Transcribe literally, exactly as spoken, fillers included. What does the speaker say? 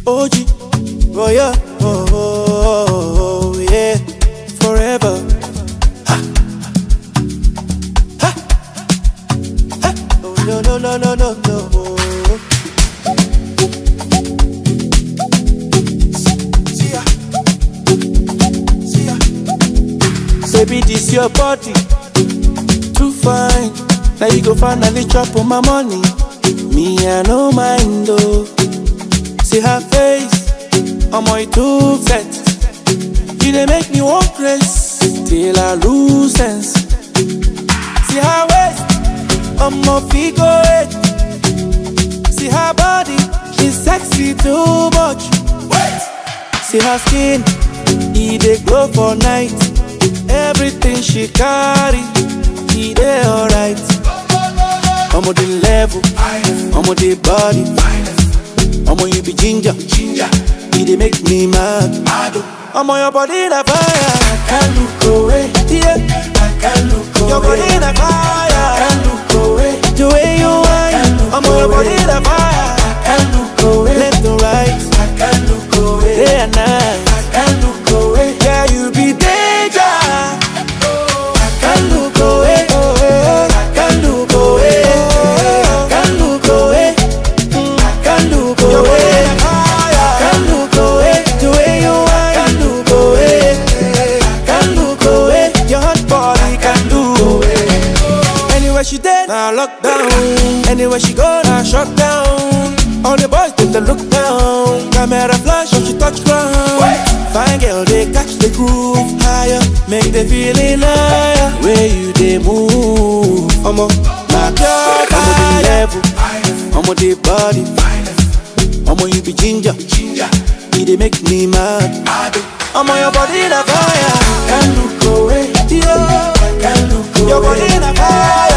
O G, oh yeah, oh, oh, oh, oh yeah, forever. Ha. Ha. Ha. Oh no no no no no no. See ya, see ya. Baby, this your body, too fine. Now you go finally chop on my money. Me, I no mind though. See her face, I'm on too set. You dey make me walk race till I lose sense. See her waist, I'm on figure eight. See her body, she's sexy too much. Wait. See her skin, it dey glow for night. Everything she carry, it dey alright. I'm on the level, I'm on the body. I'm on you be ginger, ginger. You dey make me mad. I'm on your body in a fire. I can't look away, yeah. I can't look away. Your body in a fire. I can't look away. The way you whine, I'm on your body in a fire. I can't look away. Left and right, I can't look away. Day and night, I can't look away. Yeah, you be danger. I can't look away. I can't look away. I can't look away. I can't look away. Your body in a fire. I can't look away. The way you whine, I can't look away. I can't look away. Your hot body can do away. Anywhere she did, now lockdown. Anywhere she go, now shut down. All the boys take the look down. Camera flash when she touch ground. Fine girl, they catch the groove higher, make the feeling higher. Where you they move, I'm on my God, I'm on the level, I'm on the body, I'm on you be ginger, ginger. You they make me mad. I'm on your body in a fire. I can't look away, yeah. I can't look away. Your body in a fire.